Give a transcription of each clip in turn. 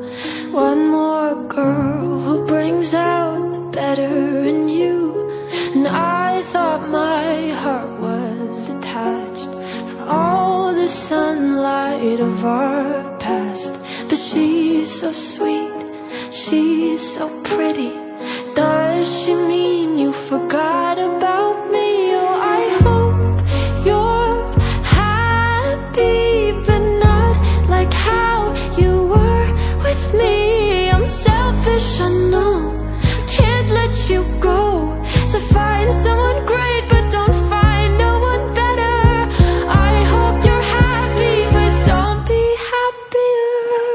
One more girl who brings out the better in you. And I thought my heart was detached from all the sunlight of our past. But she's so sweet, she's so pretty. Does she mean you forgot about me? Oh, I hope you're happy, but not like how you were with me. I'm selfish, I know, can't let you go. So find someone great, but don't find no one better. I hope you're happy, but don't be happier.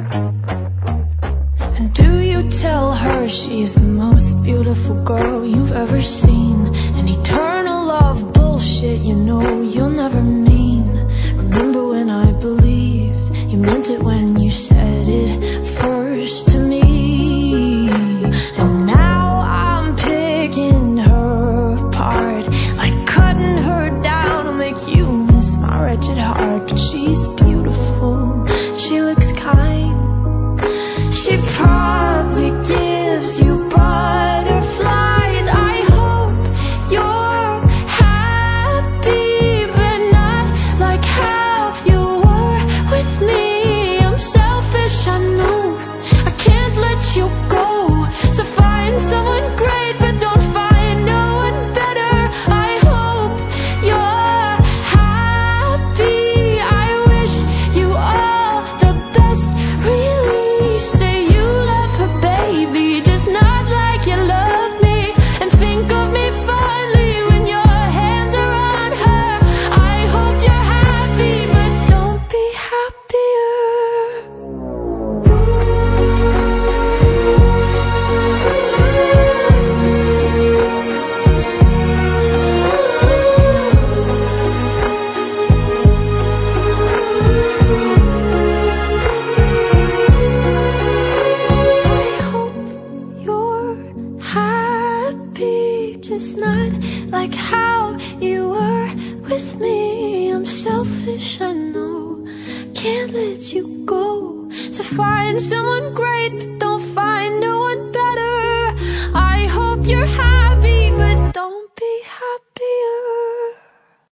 And do you tell her she's the most beautiful girl you've ever seen? An eternal love bullshit, you know you'll never mean. Remember when I believed you meant it when you said it first to me? And now I'm picking her apart, like cutting her down to make you miss my wretched heart. But she's beautiful, she looks kind, she probably gives you butterflies. I hope you're happy, but not like how you were with me. I'm selfish, I know, I can't let you go. So find someone great, but don't find no one better. I hope you're happy, I wish you all the best. Really say you love her, baby, just not like you love me. And think of me fondly when your hands are on her. I hope you're happy, but don't be happier. I hope you're happy, just not like how you were with me. I'm selfish, I know, can't let you go. So find someone great, but